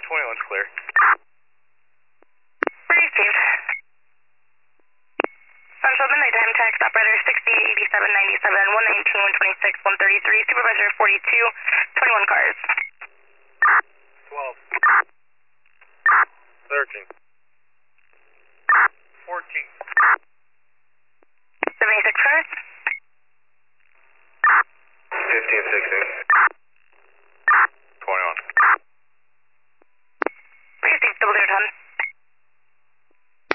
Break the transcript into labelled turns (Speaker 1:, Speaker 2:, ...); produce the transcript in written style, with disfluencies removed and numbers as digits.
Speaker 1: 21's clear.
Speaker 2: Received. Central Midnight Time Tax, operator 608797, 119, 126, 133, supervisor 42, 21 cars.
Speaker 1: 12. 13. 14.
Speaker 2: 76 cars.
Speaker 1: 15, 16.